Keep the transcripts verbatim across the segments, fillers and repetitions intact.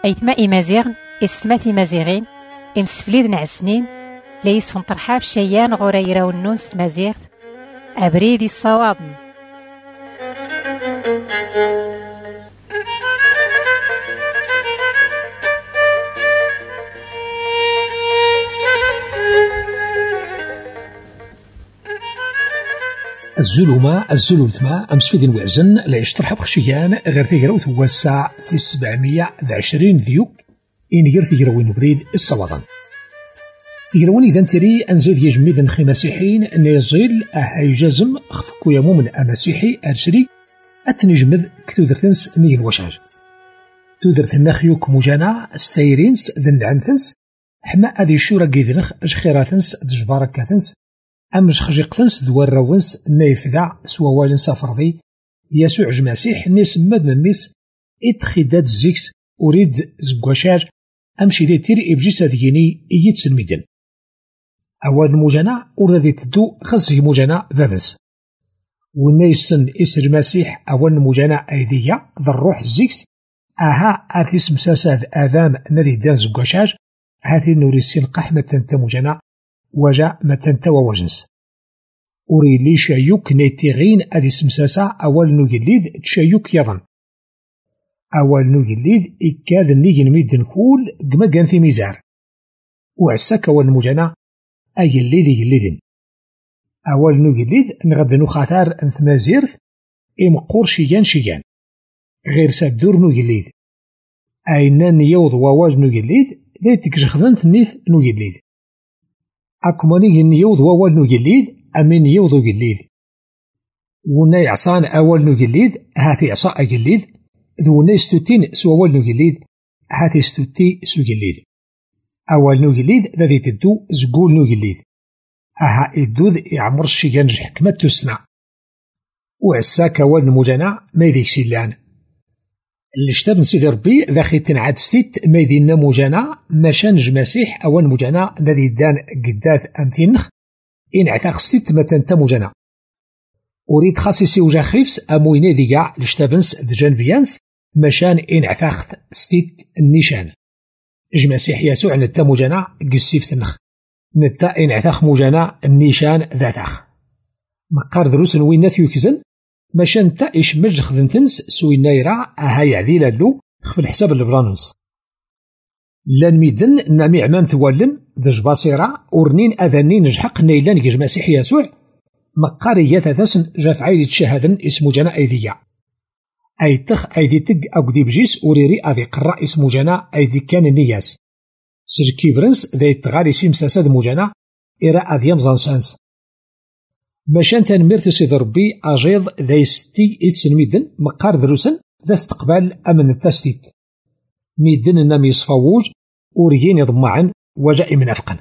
أيتما إمازيغن إستماتي مازيغين إمسفليد نعسنين ليسهم طرحاب شيان غوريرا والنونس مازيغ أبريدي الصوابن. الزلومة الزلومتما أمس في ذي وعزن لا يشترح بخشيان غير ثيغروت وسع في سبعمية وعشرين ذيوك إن غير ثيغروين نبريد الصوادن ثيغروين إذا تري أنزيد يجميد نخي مسيحيين أن يزيل أهاي جازم خفكو يمو من أمسيحي أرسري أتنجمد كتودرتنس نيجن وشاج تودرت النخيوك مجانا ستايرينس ذن عنثنس حما أذي شورا قيدنخ أجخيراتنس دجباركاتنس أمش خجيقتنس دوار راونس نايفذع سوا والن سافرضي يسوع جماسيح نيس مد مميس إتخداد الزيكس أريد زقوشاج أمشي دي تيري إبجيس أذيني إيت سلميدن أول مجانا أريد تدو خزي مجانا ذابنس ونيسن إسر مسيح أول مجانا أيديا ذا الروح الزيكس أها أرتيس مساساد آذام نري دان زقوشاج هذه نوريسين قحمة تنتا مجانا وجا متنتا ووجنس أوري لي شايوك نيتيغين أدي سمساسا أول نوغليد تشايوك يظن أول نوغليد إكاد نيجن ميدن كول قمقان في ميزار وعساك أول مجانا أي الليذي يليذن أول نوغليد نغد نخاثار انثمازيرث إمقور شيان شيان غير سابدور نوغليد أينان يوض وواج نوغليد ليتك جخذن ثنيث نوغليد أكماني نيوض وأول نوغليد أمين يوضو قليد ونا يعصان أول نوغليد هاتي عصاء قليد ذونا يستوتين سو أول نوغليد هاتي يستوتي سو قليد أول نوغليد ذي تدو زقول نوغليد أها إدوذ يعمر الشيان حكمة تسنع وعساك أول نموجانا ما يديك سيلان اللي شتاب نسيد ربي ذا خيتن عاد ست ما يدين نموجانا ماشان جماسيح أول نموجانا ذي دان قداث أمتينخ إن عتاق ست متنتا مجانا أريد خاصيسي وجا خيفس أمويني ذي قاع لشتابنس دجان بيانس مشان إن عتاق ست النيشان جماسيح يسوع نتا مجانا قسيف تنخ نتا إن عتاق مجانا النيشان ذاتاخ مقار دروس وين نثيو كزن مشان تا إش مج خذنتنس سوي نايرا أها يعذي لالو خف الحساب البرانس لان ميدن نامي عمان ثوالن ذج باصيرة ورنين أذنين نجحق نيلان يج مسيح يسوع مقاريات ثاسن جاف عيد شهادن اسمو جنا أيديا أي تخ أيدي تق أقدي بجيس وريري أذي قراء اسمو جنا أيدي كان النياس سركي برنس ذي تغاري سيمساساد مجانا إرا أذيام زانسانس ماشان تنميرت سيد ربي أجيض ذي ستي إتسن ميدن مقار دروسن ذا تقبال أمن التستيت ميدن نام يصفوج وريين يضمعن وجاء منافقا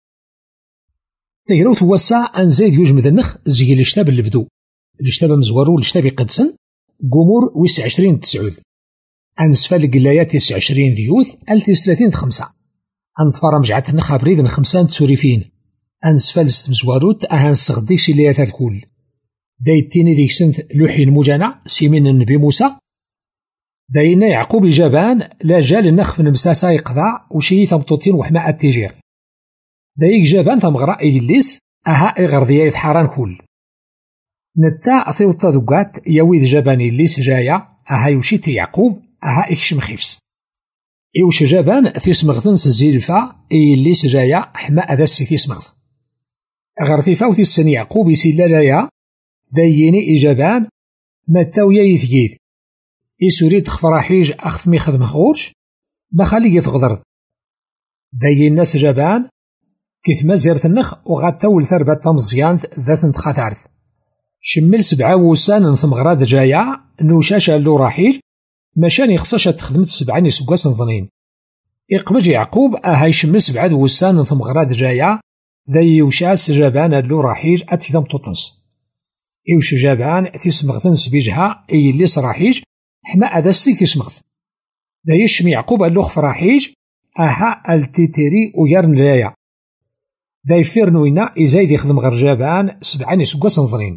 تيروت وسع أن زيد يجمد النخ زي الاشتاب اللي بدو الاشتاب مزورو الاشتاب قدسن قمور ويس عشرين تسعود أنسفل قلايات تسع عشرين ذيوث ألتيس ثلاثين خمسة أنفر مجعت النخ بريد خمسان تسوريفين أنسفل ستمزواروت أهان سغديش اللي يثال كل دايتيني ذيك سنت لوحي المجانع سيمين النبي موسى داينا يعقوب جبان لا جال النخف نمساسا يقضع وشي ثمطوطين وحماء التجير دايك جبان ثمغراء إيليس أها إغرضيا يثحران كل نتا ثيوطا ذقات يويد جبان إيليس جايا أها يوشيت يعقوب أها إكشم خيفس إيوش جبان ثيسمغثنس الزيلفا إيليس جايا حماء ذا السي ثيسمغث غرفي فوثي السن يعقوب يسيلا جايا داييني إجابان متاويا يثقيد يسوريد خفراحيج أخذ ميخذ مخورش بخلي يتغضرد داي الناس جبان كيف ما زيرت النخ وغاد تول ثربة تمزيان ذات نتخاثارث شمل سبعة وسان نثم غراد جايا نوشاشا اللو راحيل مشان يخصاش تخدمت سبعاني سقاس نظنين يقبج يعقوب أهاي شمل سبعة وسان نثم غراد جايا ذي يوشاس جبان اللو راحيل أتثم تطنس يوش جبان تسمغثنس بيجها أي اللي صراحيج حما أدستي تسمغث دا يشم يعقوب اللوخ فراحيج أها التيتيري ويرن لايا دا يفير نوينا إزايد يخدم غير جابان سبعاني سقاس نظنين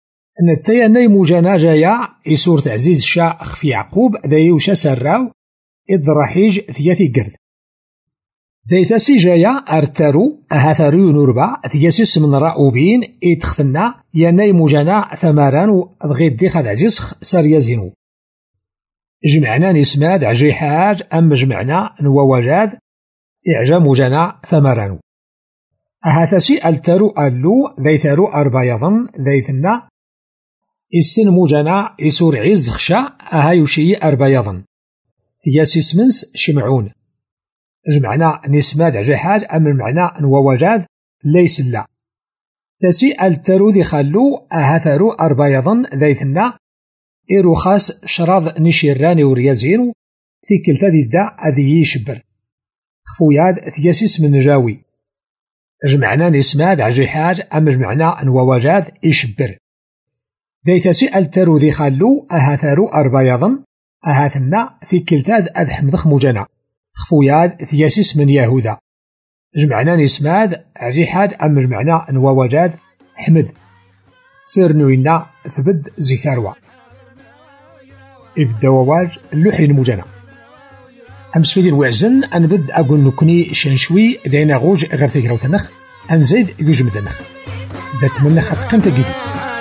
نتايا ناي موجانا جايا يسور تعزيز شا في يعقوب دا يوشا سراو إدراحيج ثياثي قرد ذيثاسي جايا أرتارو أهاثارو نوربا ثياسيس من رأوبين إتخثنا ياناي مجانا ثماران وضغيد دي خاد عزيزخ ساريازينو جمعنا نسماد عجي حاج أم جمعنا نواواجاد إعجام مجانا ثمارانو أهاثاسي ألتارو ألو ذيثارو أربايضن ذيثنا السن مجانا يسور عز خشا أها يوشي أربايضن ثياسيس منس شمعون جمعنا نسماد عجي حاج أم المعنى نواواجاد ليس لا تاسي التارو ذي خلو أهاثارو أربايضن ذيثنا إيرو خاص شراض نشيراني وريازينو في كلتا ذي دا أذي يشبر خفوياد ثياسيس من جاوي جمعنا نسماد عجي حاج أم جمعنا نواواجاد يشبر ذيثاسي التارو ذي خلو أهاثارو أربايضن أهاثنا في كلتا أذ حمضخ مجانا خفوياد ثياسيس من يهوذا جمعنا نسماد عجي حاج أم جمعنا نواواجاد حمد فرنوينا ثبد زيثاروا إبدا وواج اللوحي المجانا أمس فيدين وعزن أنبد أقول نكوني شنشوي دينا غوج غير تقراو تنخ أنزيد يوجم ذنخ دات من خط قيمة جديد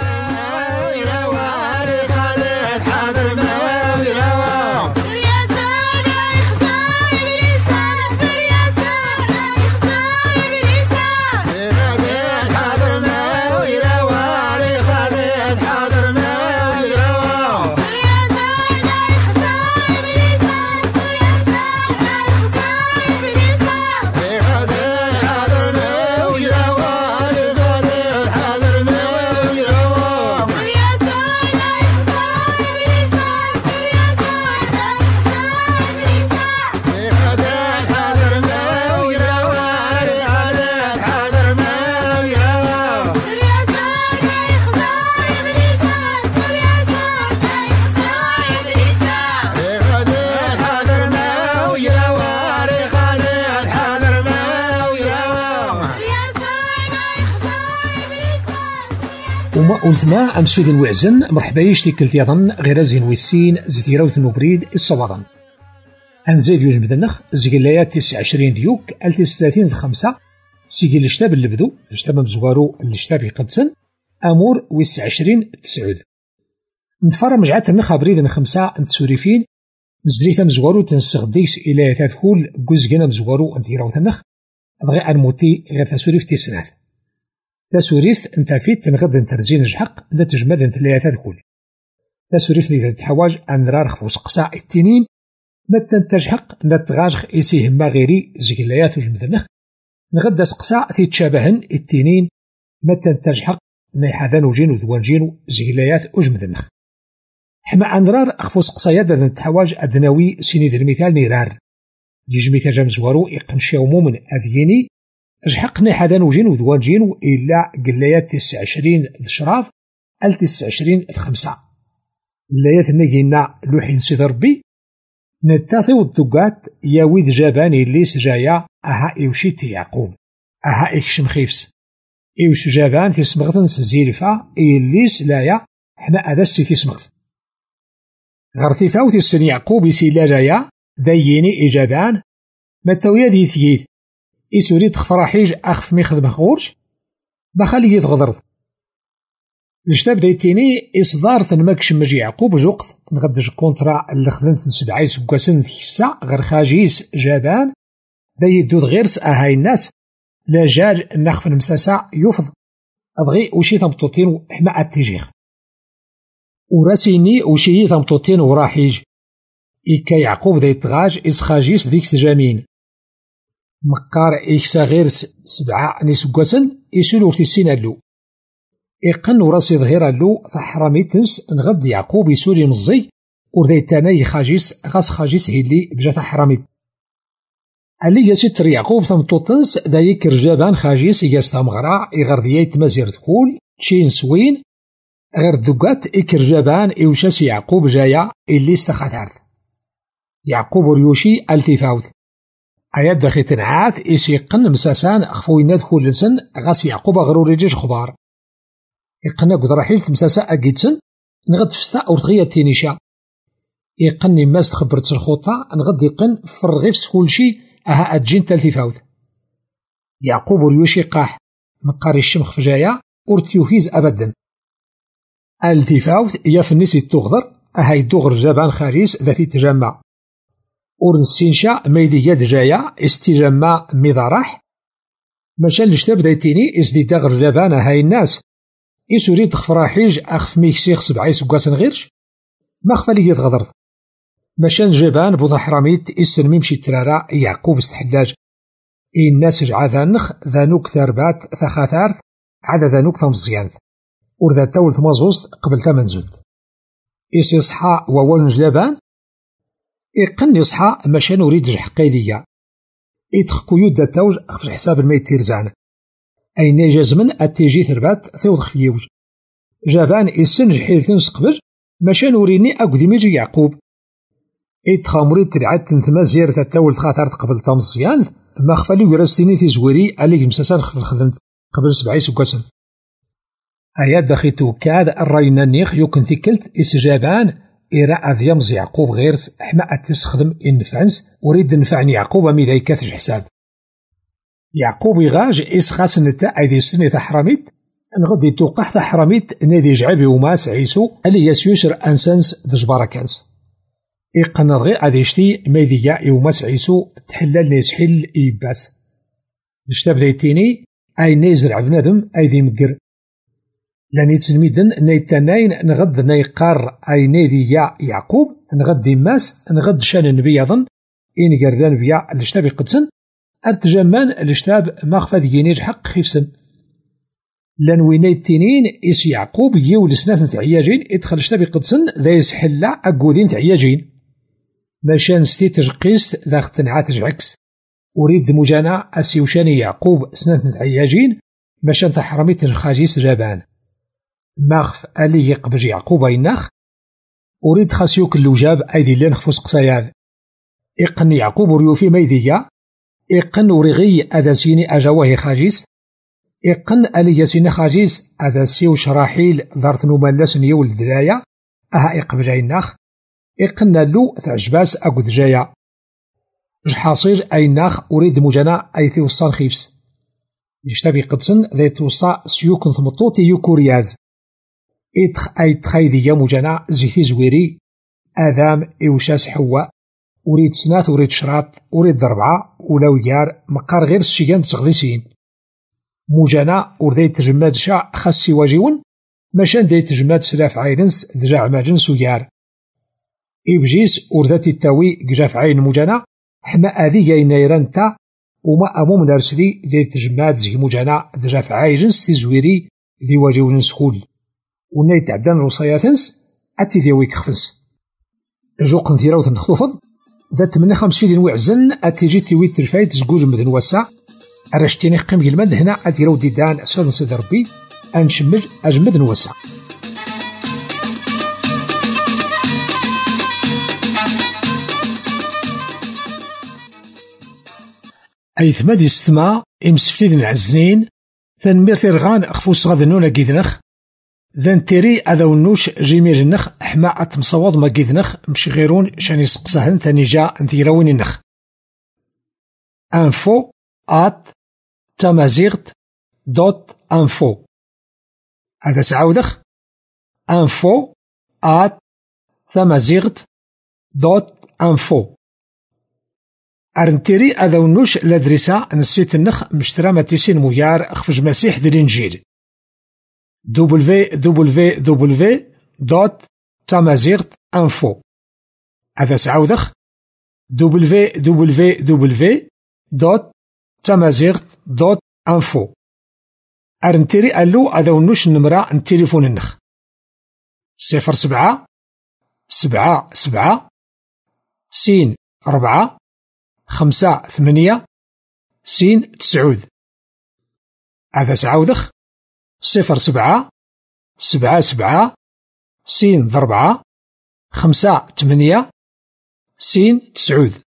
وما قلتنا أمس فيدين وعزن مرحبا يشتي كلت يظن غير زين ويسين زيتيرا وثنو بريد الصوادن أنزيد يوجم ذنخ زيقلايات تسع عشرين ديوك ألتس ثلاثين خمسة سيقل الشتاب اللي بدو الشتاب مزوارو الشتاب يقدسن أمور ويس عشرين تسعود نفر مجعات النخ بريد خمسة نتسوريفين نزريتا مزوارو تنسغديس إلى تاثكول قزقنا مزوارو انتيرا وثنخ بغي أنموتي غير تسوريف تسنات تسوريف انتافيت تنغد نترزين جحق لا تجمد انتلايا تدخل تسوريف نيدا تحواج أن رارخ وسقساء التنين ما تنتجحق نتغاجخ إسيه ما غيري زيقلايات وجمدنخ نغد سقساء تيتشابهن التنين ما تنتجحق نيحاذان وجين وذوانجين زيقلايات وجمدنخ حما أن رار أخفو سقسايا دادن تحواج أدناوي سينيد المثال نيرار يجمي تجام زوارو يقنشيو مومن أذيني جحقنا حدا وجين وذوانجين إلا قلايات تسع عشرين ذشراف أل تسع عشرين ذخمسة اللايات نجينا لوحين سيد ربي نتاثي والدقات ياويد جاباني الليس جايا أها إيوشيت يعقوب أها إكشم خيفس إيوش جابان في سمغتن زيلفا الليس لايا حما أدسي في سمغت غرثي فاوتي السن يعقوب يسيلا جايا داييني إجابان متاويا دي ثيث إسوري تخفراحيج أخف ميخذ مخورج بخالي يتغضرض الجتاب دايتيني إصدار تنمكش مجي يعقوب جوقت نغدج كونترا اللي خذنت نسبعي سكواسن ثيسا غير خاجيس جابان دا يدود غيرس أهاي الناس لا جاج نخف المساسا يفض أبغي وشي ثمطوطين حما التجيخ وراسيني وشي ثمطوطين وراحيج إكا يعقوب دا يتغاج إسخاجيس ديك سجامين مقار إيكسا غير سبعة نسقسن يسولو في السين اللو إقن وراسي ظهير اللو فحرامي تنس نغد يعقوب يسولي مزي وردي تاني خاجيس غاس خاجيس هيلي بجا حرامي اللي يسيتر يعقوب ثمطو تنس دايك رجابان خاجيس ياس ثمغرا إغردياي تمازير تكول تشين سوين غير دوقات إكر جابان إوشاس يعقوب جايا اللي استخاتارت يعقوب ريوشي ألفي فاوت أياد داخي تنعات إسيقن مساسان أخفوين ندخل لسن غاس يعقوب غروري جيش خبار إقنا قد رحيل في مساسا أجيتسن نغد فستا أو تغيى التينيشا يقن ماس تخبرت الخطة نغد يقن فرغيفس كلشي أها أجين تالتي فاوت. يعقوب وريوشي قاح مقاري الشمخ فجايا ورتيوهيز أبدا. التفاوت يا فنيسي التغضر أها يدوغر جبان خاريس ذاتي تجمع ورنسينشا ميدي يد جايا استجمع ميضارح ماشان لشتاب دايتيني إسدي داغر جبان هاي الناس إسوريد خفراحيج أخف ميكسيخ سبعي سكاسن غيرش ما خفالي يتغضر ماشان جبان بوضا حراميت إسن ميمشي ترارا يعقوب استحلاج إي الناس جعاذانخ ذانوك ثربات ثخاثارت عدا ذانوك ثمزيانث ورذا تاول ثمازوست قبل ثمن زود إس يصحى ووال جلابان إقن يصحى ماشان وريد جرح قيدية إتخ كيود دا تاوج خفش حساب الميت تيرزان أين جازمن أتيجي ثربات ثوضخ فيوج جابان إسن جحيلتن سقبل ماشان وريني أقدي ميجي يعقوب إتخ مريد ترعاد تنثما زيارة تاول تخاثارت قبل ثمزيان ما خفالي ورستيني تزوري أليك مساسان خفل خدمت قبل سبعي سكاسن أياد دخيتو كاد الراينا نيخ يوكن ثيكلت إسجابان إراء ذيامز يعقوب غيرس حما أتسخدم النفعنس وريد نفعني يعقوب ميدا يكاثج حساب يعقوب يغاج إس خاص نتا أيدي السنة حراميت نغدي توقح حراميت نادي جعبي وماس عيسو اللي يسيوشر أنسانس دجباركانس إيقنضغي أديشتي ميديا يوماس عيسو تحلل نيسحل إيباس نشتاب دايتيني أي نيزرع بنادم أيدي مقر لاني تسلميدن نيتاناين نغد نيقار أي نيدي يا يعقوب نغد ماس نغد شان النبي يظن إن قردان بيا الاشتاب قدسن ارتجمان الاشتاب مغفى دينير حق خيفسن لان وينيتينين إس يعقوب يول سنة تعياجين ادخل اشتاب قدسن ذا يسحلا أقودين تعياجين ماشان ستي تجقيست ذا اختنعات تجعكس أريد مجانا أسيوشاني يعقوب سنة تعياجين ماشان تحرمي تنخاجيس جابان ماخف ألي يقبج يعقوب يناخ أريد خاسيوك اللوجاب أيدي لين خفوس قصياد إقن يعقوب ريوفي ميديا إقن ورغي أداسيني أجواه خاجيس إقن ألي ياسين خاجيس أداسيو شراحيل دارت نمالسن يولد دلايا أها إقبج يناخ إقن لو تعجباس أقود جايا جحاصير أيناخ أريد مجانا أي ثيوصان خيفس يشتبي قدسن ذي توصى سيوكن ثمطوطي يوكورياز إتخ أي تخيذي يا مجانا زيتي زويري آذام إوشاس حواء أريد سناث أريد شراط أريد ضربعة ولو يار مقار غير الشيان تسغذيسين مجانا أريد تجماد شاع خسي واجيون ماشان دي تجماد سلاف عينس دجاع ماجنس ويار إبجيس أردت التاوي جاف عين مجانا حما أذي ينيران تا وما أمو من أرسلي دي تجماد زي مجانا دجاف عينس تزويري ذي واجيون سخول وناي تعدان روصياتنس أتي ذي ويك خفنس جوقن ثيراوث نخطوفض ذات من خمس فيدين وعزن أتيجي تيوي ترفايت زقوج مدن وسع أرشتيني قيم المد هنا أتيراو ديدان أساد نسيد ربي أنشمج أجمد نوسع أي ثماد يستمع إمسفتيد العزنين ثنمير ثيرغان أخفوس غاد نونا قيدنخ ذن تيري أذا ونوش جيمير النخ حما أتمصوض ما قيدنخ مش غيرون شان يسقسهن ثاني جا نثيراوين النخ انفو آت تمازيغت دوت انفو هذا سعودخ انفو آت تمازيغت دوت انفو أرنتيري أذا ونوش لدرسا نسيت النخ مشترى ماتيسين ميار أخفج مسيح دي الإنجيل دبليو دبليو دبليو دوت تمازيغت انفو هذا سعودخ دبليو دبليو دبليو دوت تمازيغت دوت انفو أرنتيري ألو أذا ونوش النمرة التليفون النخ صفر سبعة سبعة سبعة سين أربعة خمسة ثمانية سين تسعود هذا سعودخ صفر سبعة سبعة سبعة سين ضربعة خمسة ثمانية سين تسعود